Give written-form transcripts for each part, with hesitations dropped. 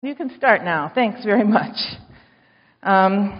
You can start now. Thanks very much. The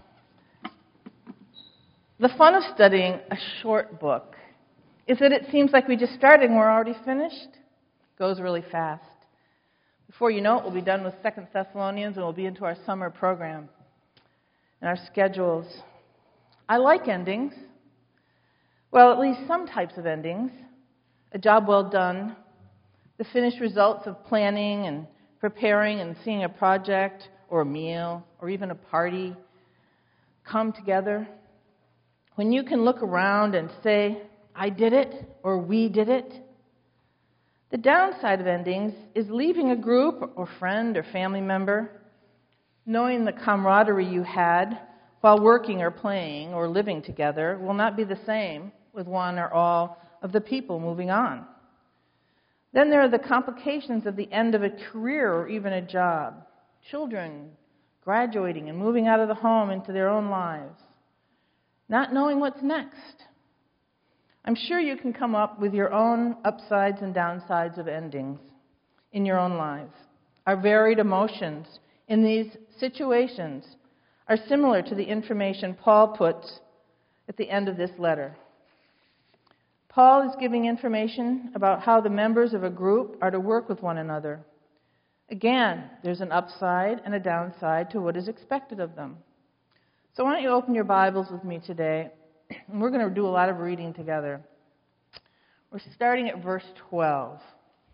fun of studying a short book is that it seems like we just started and we're already finished. It goes really fast. Before you know it, we'll be done with 2 Thessalonians and we'll be into our summer program and our schedules. I like endings. Well, at least some types of endings. A job well done, the finished results of planning and preparing and seeing a project or a meal or even a party come together. When you can look around and say, I did it or we did it. The downside of endings is leaving a group or friend or family member, knowing the camaraderie you had while working or playing or living together will not be the same with one or all of the people moving on. Then there are the complications of the end of a career or even a job. Children graduating and moving out of the home into their own lives. Not knowing what's next. I'm sure you can come up with your own upsides and downsides of endings in your own lives. Our varied emotions in these situations are similar to the information Paul puts at the end of this letter. Paul is giving information about how the members of a group are to work with one another. Again, there's an upside and a downside to what is expected of them. So why don't you open your Bibles with me today, and we're going to do a lot of reading together. We're starting at verse 12.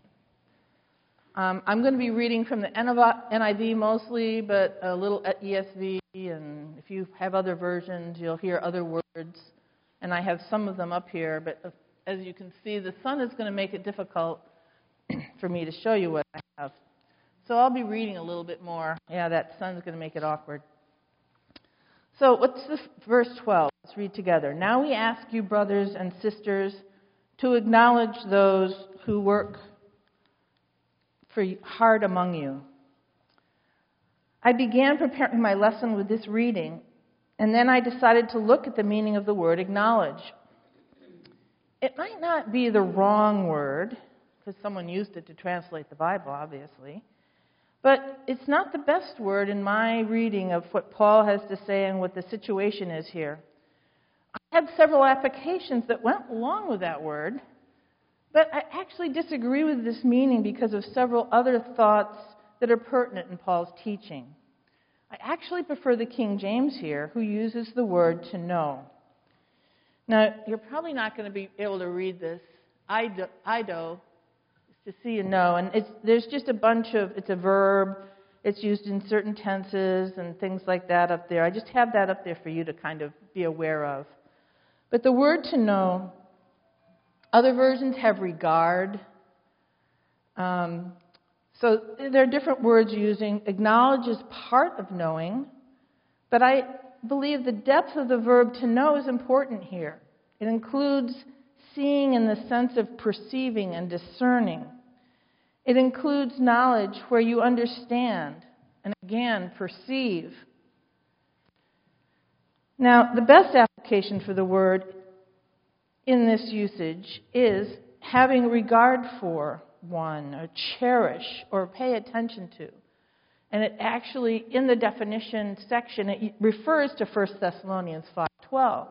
I'm going to be reading from the NIV mostly, but a little at ESV, and if you have other versions, you'll hear other words. And I have some of them up here, but as you can see, the sun is going to make it difficult for me to show you what I have. So I'll be reading a little bit more. Yeah, that sun's going to make it awkward. So what's the verse 12? Let's read together. Now we ask you, brothers and sisters, to acknowledge those who work hard among you. I began preparing my lesson with this reading, and then I decided to look at the meaning of the word acknowledge. It might not be the wrong word, because someone used it to translate the Bible, obviously. But it's not the best word in my reading of what Paul has to say and what the situation is here. I had several applications that went along with that word, but I actually disagree with this meaning because of several other thoughts that are pertinent in Paul's teaching. I actually prefer the King James here, who uses the word to know. Now, you're probably not going to be able to read this. Ido is to see and know. And there's just a bunch of, it's a verb. It's used in certain tenses and things like that up there. I just have that up there for you to kind of be aware of. But the word to know, other versions have regard. So there are different words using. Acknowledge is part of knowing, but I believe the depth of the verb to know is important here. It includes seeing in the sense of perceiving and discerning. It includes knowledge where you understand and again perceive. Now, the best application for the word in this usage is having regard for one, or cherish, or pay attention to. And it actually, in the definition section, it refers to 1 Thessalonians 5:12.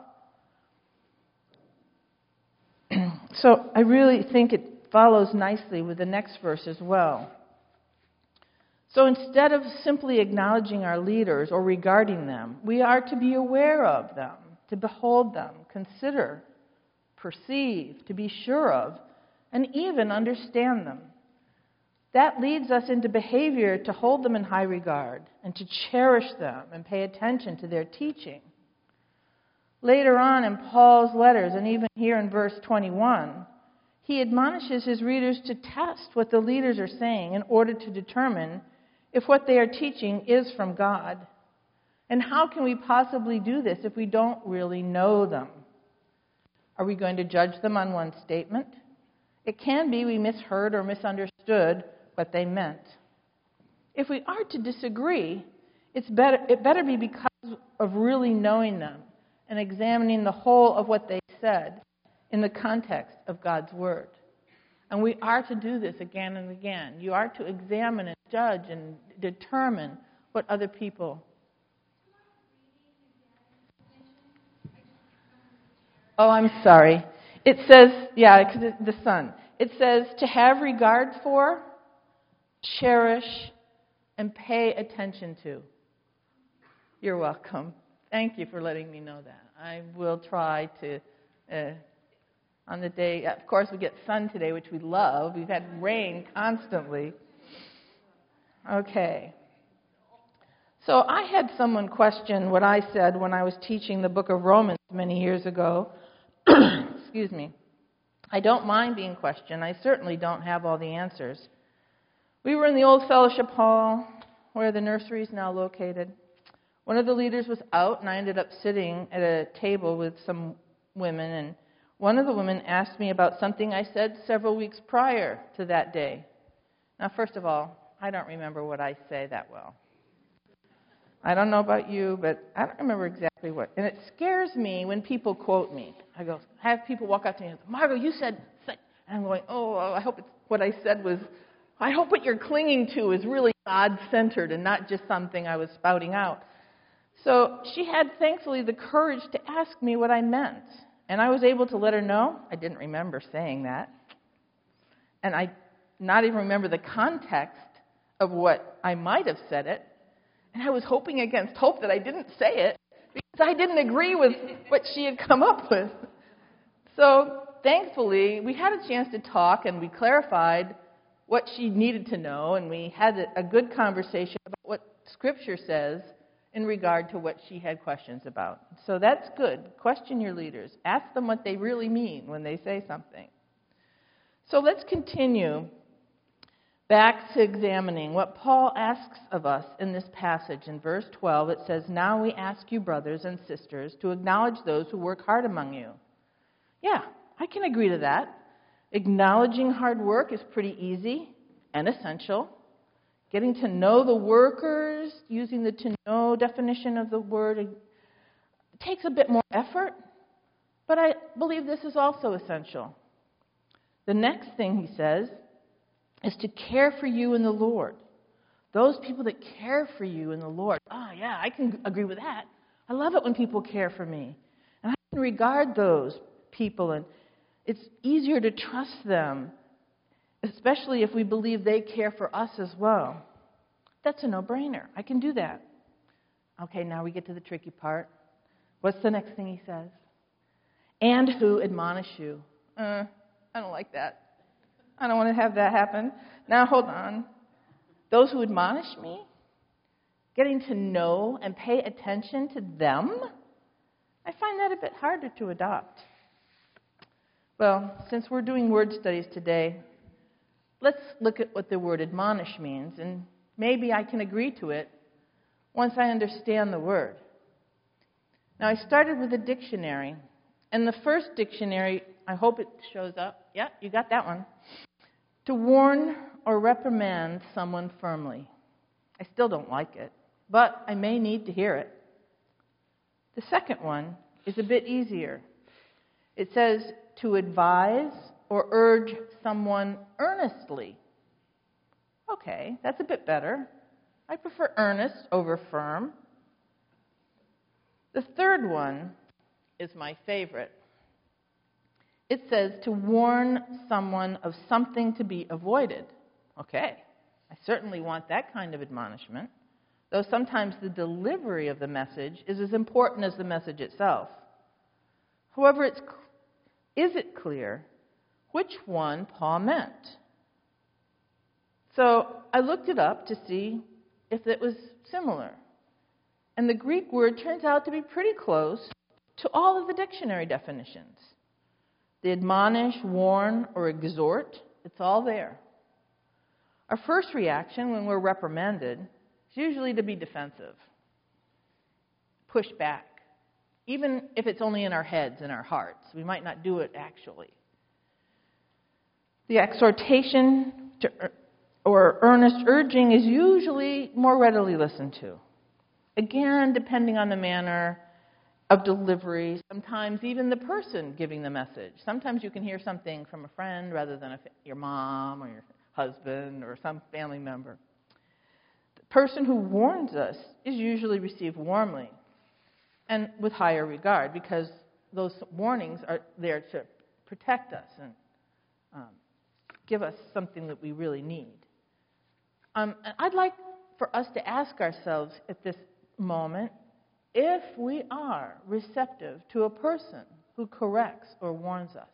So I really think it follows nicely with the next verse as well. So instead of simply acknowledging our leaders or regarding them, we are to be aware of them, to behold them, consider, perceive, to be sure of, and even understand them. That leads us into behavior to hold them in high regard and to cherish them and pay attention to their teaching. Later on in Paul's letters, and even here in verse 21, he admonishes his readers to test what the leaders are saying in order to determine if what they are teaching is from God. And how can we possibly do this if we don't really know them? Are we going to judge them on one statement? It can be we misheard or misunderstood what they meant. If we are to disagree, it better be because of really knowing them and examining the whole of what they said in the context of God's Word. And we are to do this again and again. You are to examine and judge and determine what other people. Oh, I'm sorry. It says, yeah, because the Son. It says to have regard for, cherish, and pay attention to. You're welcome. Thank you for letting me know that. I will try to, on the day, of course we get sun today, which we love. We've had rain constantly. Okay. So I had someone question what I said when I was teaching the book of Romans many years ago. Excuse me. I don't mind being questioned. I certainly don't have all the answers. We were in the old fellowship hall where the nursery is now located. One of the leaders was out, and I ended up sitting at a table with some women, and one of the women asked me about something I said several weeks prior to that day. Now, first of all, I don't remember what I say that well. I don't know about you, but I don't remember exactly what. And it scares me when people quote me. I have people walk up to me and say, Margot, you said, and I'm going, I hope what I said was, I hope what you're clinging to is really God-centered and not just something I was spouting out. So she had, thankfully, the courage to ask me what I meant. And I was able to let her know I didn't remember saying that. And I not even remember the context of what I might have said it. And I was hoping against hope that I didn't say it because I didn't agree with what she had come up with. So thankfully, we had a chance to talk and we clarified what she needed to know, and we had a good conversation about what Scripture says in regard to what she had questions about. So that's good. Question your leaders. Ask them what they really mean when they say something. So let's continue back to examining what Paul asks of us in this passage. In verse 12, it says, "Now we ask you, brothers and sisters, to acknowledge those who work hard among you." Yeah, I can agree to that. Acknowledging hard work is pretty easy and essential. Getting to know the workers, using the to know definition of the word, it takes a bit more effort, but I believe this is also essential. The next thing he says is to care for you in the Lord. Those people that care for you in the Lord. Oh, yeah, I can agree with that. I love it when people care for me. And I can regard those people, and it's easier to trust them, especially if we believe they care for us as well. That's a no-brainer. I can do that. Okay, now we get to the tricky part. What's the next thing he says? And who admonish you. I don't like that. I don't want to have that happen. Now, hold on. Those who admonish me, getting to know and pay attention to them, I find that a bit harder to adopt. Well, since we're doing word studies today, let's look at what the word admonish means, and maybe I can agree to it once I understand the word. Now, I started with a dictionary, and the first dictionary, I hope it shows up. Yeah, you got that one. To warn or reprimand someone firmly. I still don't like it, but I may need to hear it. The second one is a bit easier. It says to advise or urge someone earnestly. Okay, that's a bit better. I prefer earnest over firm. The third one is my favorite. It says to warn someone of something to be avoided. Okay, I certainly want that kind of admonishment, though sometimes the delivery of the message is as important as the message itself. However, is it clear which one Paul meant? So I looked it up to see if it was similar. And the Greek word turns out to be pretty close to all of the dictionary definitions. The admonish, warn, or exhort, it's all there. Our first reaction when we're reprimanded is usually to be defensive, push back, even if it's only in our heads and our hearts. We might not do it actually. The exhortation or earnest urging is usually more readily listened to. Again, depending on the manner of delivery, sometimes even the person giving the message. Sometimes you can hear something from a friend rather than your mom or your husband or some family member. person who warns us is usually received warmly and with higher regard, because those warnings are there to protect us and give us something that we really need. I'd like for us to ask ourselves at this moment if we are receptive to a person who corrects or warns us.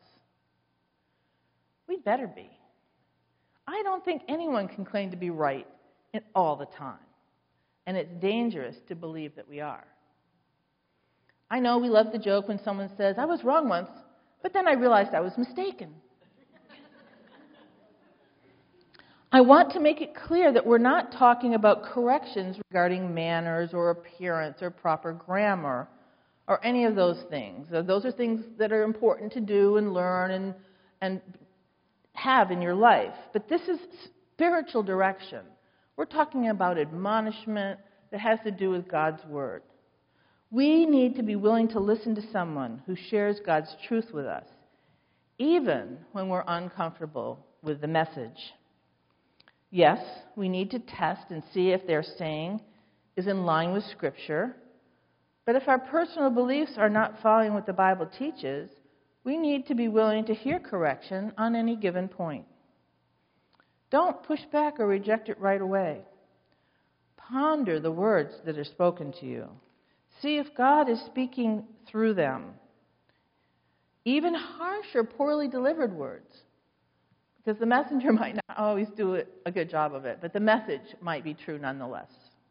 We'd better be. I don't think anyone can claim to be right all the time, and it's dangerous to believe that we are. I know we love the joke when someone says, "I was wrong once, but then I realized I was mistaken." I want to make it clear that we're not talking about corrections regarding manners or appearance or proper grammar or any of those things. Those are things that are important to do and learn and have in your life. But this is spiritual direction. We're talking about admonishment that has to do with God's Word. We need to be willing to listen to someone who shares God's truth with us, even when we're uncomfortable with the message. Yes, we need to test and see if their saying is in line with Scripture. But if our personal beliefs are not following what the Bible teaches, we need to be willing to hear correction on any given point. Don't push back or reject it right away. Ponder the words that are spoken to you. See if God is speaking through them. Even harsh or poorly delivered words. Because the messenger might not always do a good job of it, but the message might be true nonetheless.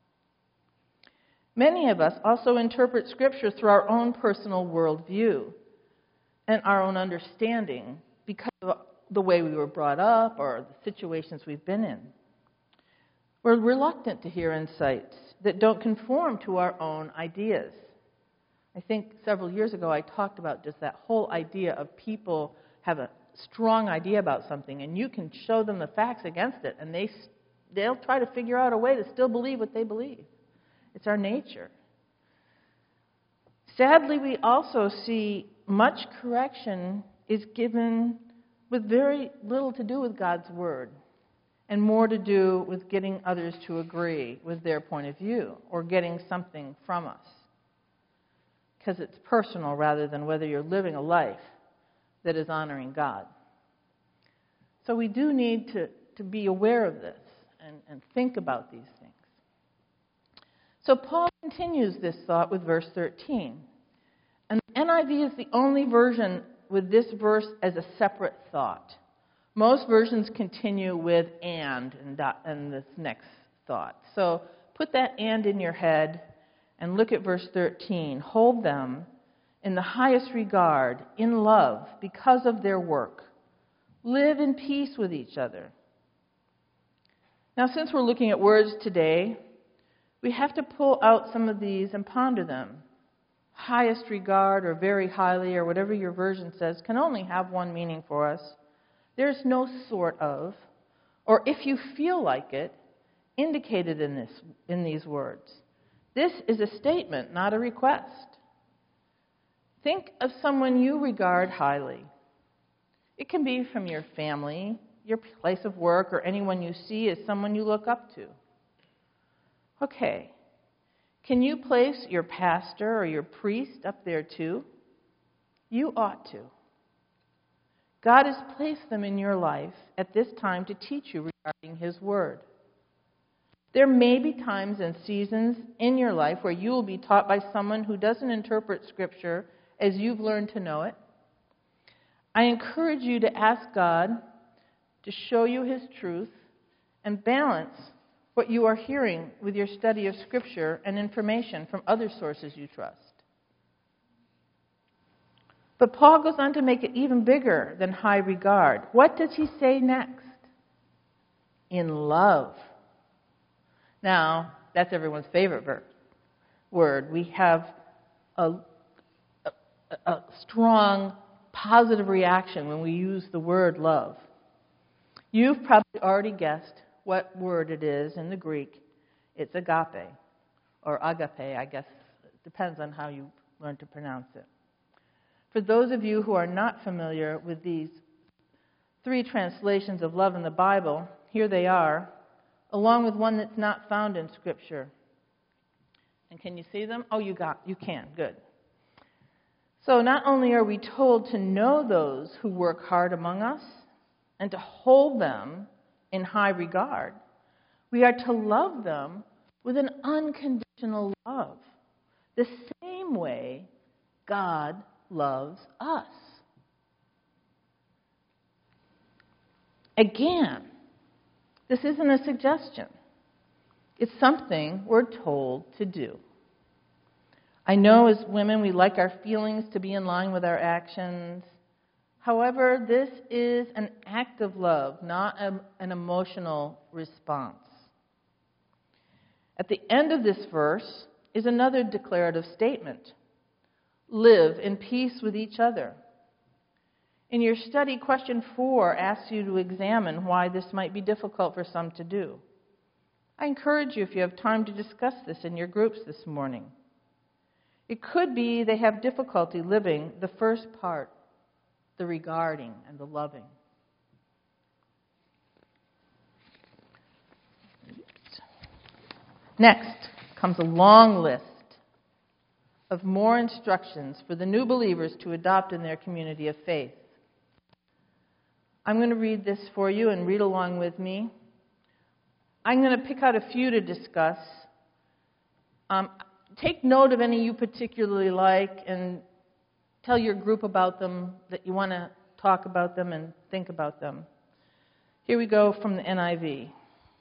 Many of us also interpret Scripture through our own personal worldview and our own understanding because of the way we were brought up or the situations we've been in. We're reluctant to hear insights that don't conform to our own ideas. I think several years ago I talked about just that whole idea of people have a strong idea about something, and you can show them the facts against it, and they'll try to figure out a way to still believe what they believe. It's our nature. Sadly, we also see much correction is given with very little to do with God's Word and more to do with getting others to agree with their point of view or getting something from us, because it's personal rather than whether you're living a life that is honoring God. So we do need to be aware of this and think about these things. So Paul continues this thought with verse 13. And the NIV is the only version with this verse as a separate thought. Most versions continue with and this next thought. So put that and in your head and look at verse 13. Hold them in the highest regard, in love, because of their work. Live in peace with each other. Now, since we're looking at words today, we have to pull out some of these and ponder them. Highest regard or very highly or whatever your version says can only have one meaning for us. There's no sort of, or if you feel like it, indicated in these words. This is a statement, not a request. Think of someone you regard highly. It can be from your family, your place of work, or anyone you see as someone you look up to. Okay, can you place your pastor or your priest up there too? You ought to. God has placed them in your life at this time to teach you regarding His Word. There may be times and seasons in your life where you will be taught by someone who doesn't interpret Scripture as you've learned to know it. I encourage you to ask God to show you His truth and balance what you are hearing with your study of Scripture and information from other sources you trust. But Paul goes on to make it even bigger than high regard. What does he say next? In love. Now, that's everyone's favorite word. We have a strong positive reaction when we use the word love. You've probably already guessed what word it is in the Greek. It's agape, or agape, I guess. It depends on how you learn to pronounce it. For those of you who are not familiar with these three translations of love in the Bible, here they are. along with one that's not found in Scripture. And can you see them? Oh, you can. Good. So not only are we told to know those who work hard among us and to hold them in high regard, we are to love them with an unconditional love, the same way God loves us. Again, this isn't a suggestion. It's something we're told to do. I know as women we like our feelings to be in line with our actions. However, this is an act of love, not an emotional response. At the end of this verse is another declarative statement. Live in peace with each other. In your study, question 4 asks you to examine why this might be difficult for some to do. I encourage you, if you have time, to discuss this in your groups this morning. It could be they have difficulty living the first part, the regarding and the loving. Next comes a long list of more instructions for the new believers to adopt in their community of faith. I'm going to read this for you and read along with me. I'm going to pick out a few to discuss. Take note of any you particularly like and tell your group about them, that you want to talk about them and think about them. Here we go from the NIV.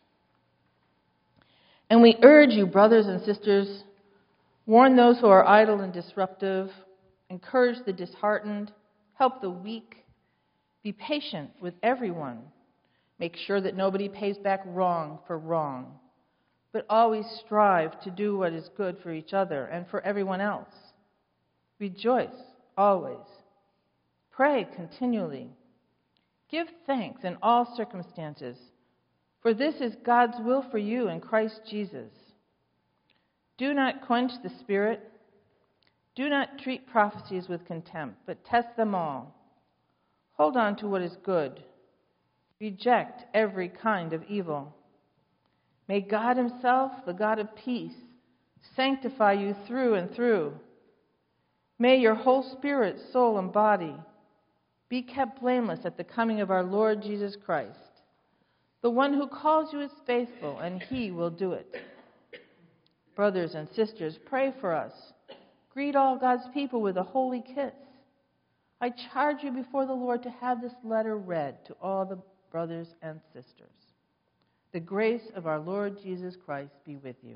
And we urge you, brothers and sisters, warn those who are idle and disruptive, encourage the disheartened, help the weak, be patient with everyone. Make sure that nobody pays back wrong for wrong, but always strive to do what is good for each other and for everyone else. Rejoice always. Pray continually. Give thanks in all circumstances, for this is God's will for you in Christ Jesus. Do not quench the Spirit. Do not treat prophecies with contempt, but test them all. Hold on to what is good. Reject every kind of evil. May God Himself, the God of peace, sanctify you through and through. May your whole spirit, soul, and body be kept blameless at the coming of our Lord Jesus Christ. The one who calls you is faithful, and He will do it. Brothers and sisters, pray for us. Greet all God's people with a holy kiss. I charge you before the Lord to have this letter read to all the brothers and sisters. The grace of our Lord Jesus Christ be with you.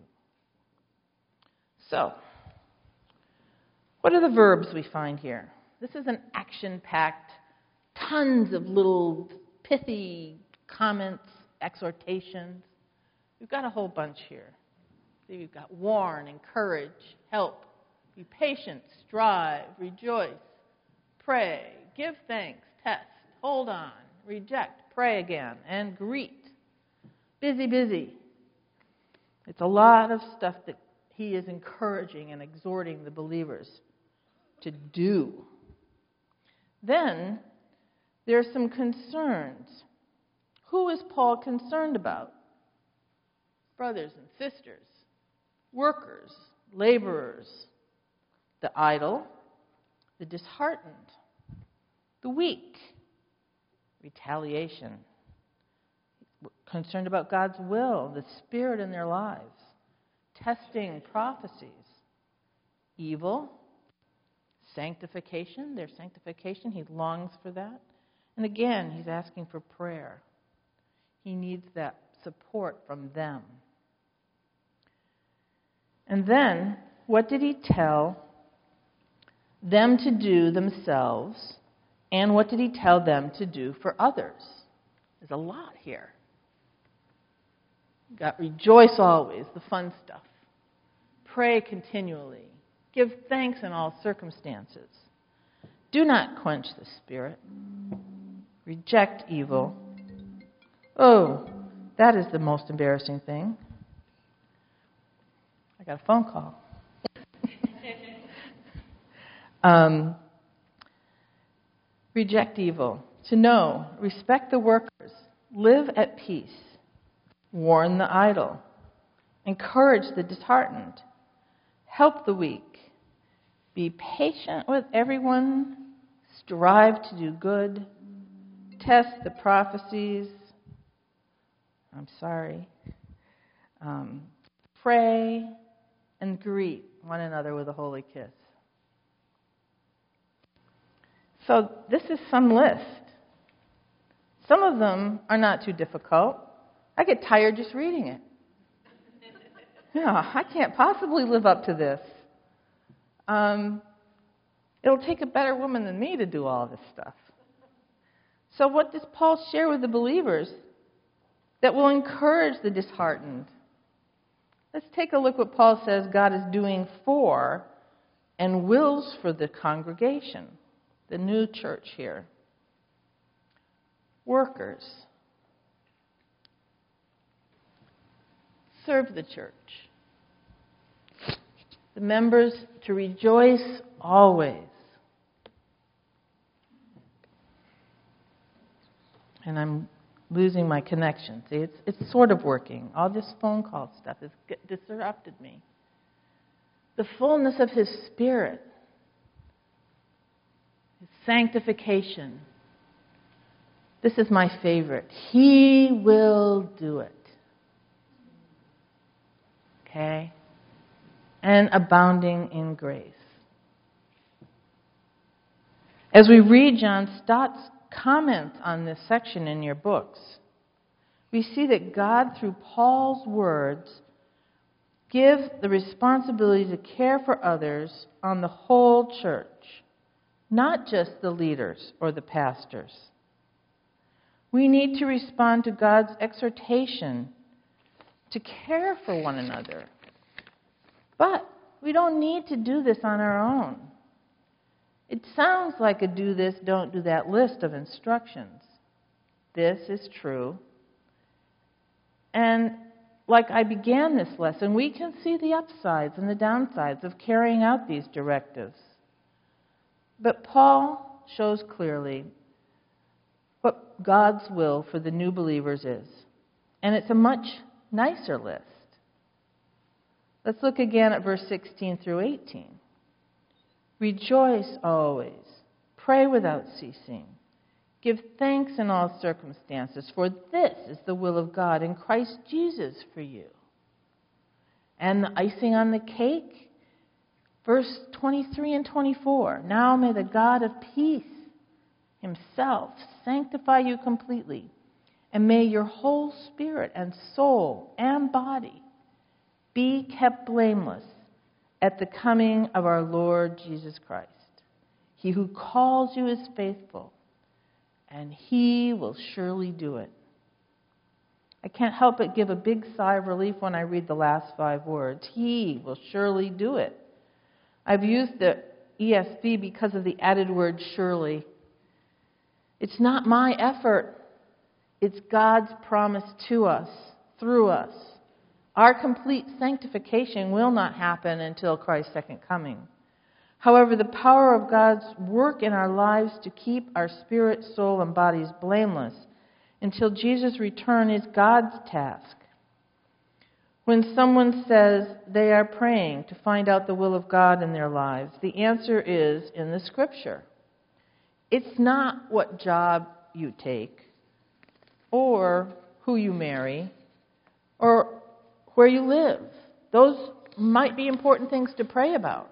So, what are the verbs we find here? This is an action-packed, tons of little pithy comments, exhortations. We've got a whole bunch here. See, we've got warn, encourage, help, be patient, strive, rejoice, pray, give thanks, test, hold on, reject, pray again, and greet. Busy, busy. It's a lot of stuff that he is encouraging and exhorting the believers to do. Then there are some concerns. Who is Paul concerned about? Brothers and sisters, workers, laborers, the idle, the disheartened, the weak, retaliation, concerned about God's will, the Spirit in their lives, testing prophecies, evil, sanctification, their sanctification, he longs for that. And again, he's asking for prayer. He needs that support from them. And then, what did he tell them to do themselves, and what did he tell them to do for others? There's a lot here. You've got rejoice always, the fun stuff. Pray continually. Give thanks in all circumstances. Do not quench the Spirit. Reject evil. Oh, that is the most embarrassing thing. I got a phone call. Reject evil. To know, respect the workers, live at peace. warn the idle, encourage the disheartened, help the weak, be patient with everyone, strive to do good, test the prophecies, pray, and greet one another with a holy kiss. So this is some list. Some of them are not too difficult. I get tired just reading it. Yeah, I can't possibly live up to this. It'll take a better woman than me to do all this stuff. So what does Paul share with the believers that will encourage the disheartened? Let's take a look what Paul says God is doing for and wills for the congregation, the new church here. Workers, serve the church. The members to rejoice always. And I'm losing my connection. See, it's sort of working. All this phone call stuff has disrupted me. The fullness of His Spirit, His sanctification. This is my favorite. He will do it. Okay? And abounding in grace. As we read John Stott's comments on this section in your books, we see that God, through Paul's words, gives the responsibility to care for others on the whole church, not just the leaders or the pastors. We need to respond to God's exhortation to care for one another. But we don't need to do this on our own. It sounds like a do this, don't do that list of instructions. This is true. And like I began this lesson, we can see the upsides and the downsides of carrying out these directives. But Paul shows clearly what God's will for the new believers is. And it's a much nicer list. Let's look again at verse 16 through 18. Rejoice always. Pray without ceasing. Give thanks in all circumstances, for this is the will of God in Christ Jesus for you. And the icing on the cake, verse 23 and 24. Now may the God of peace Himself sanctify you completely, and may your whole spirit and soul and body be kept blameless at the coming of our Lord Jesus Christ. He who calls you is faithful, and He will surely do it. I can't help but give a big sigh of relief when I read the last 5 words. He will surely do it. I've used the ESV because of the added word surely. It's not my effort. It's God's promise to us, through us. Our complete sanctification will not happen until Christ's second coming. However, the power of God's work in our lives to keep our spirit, soul, and bodies blameless until Jesus' return is God's task. When someone says they are praying to find out the will of God in their lives, the answer is in the Scripture. It's not what job you take, or who you marry, or where you live. Those might be important things to pray about.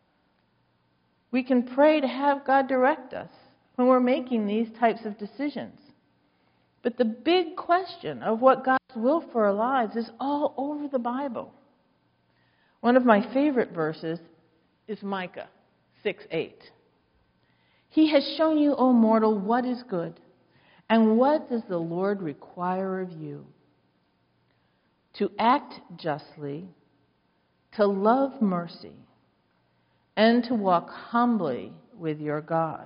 We can pray to have God direct us when we're making these types of decisions. But the big question of what God's will for our lives is all over the Bible. One of my favorite verses is Micah 6:8. He has shown you, O mortal, what is good, and what does the Lord require of you? To act justly, to love mercy, and to walk humbly with your God.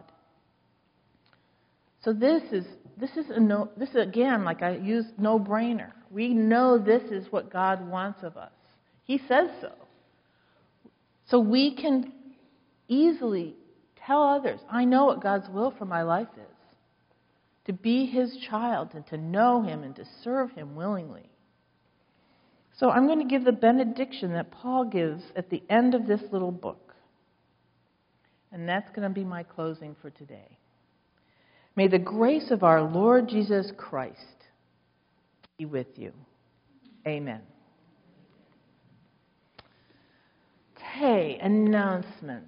So this is again, like I used, no-brainer. We know this is what God wants of us. He says so. So we can easily tell others, I know what God's will for my life is. To be His child and to know Him and to serve Him willingly. So I'm going to give the benediction that Paul gives at the end of this little book. And that's going to be my closing for today. May the grace of our Lord Jesus Christ be with you. Amen. Okay, announcement.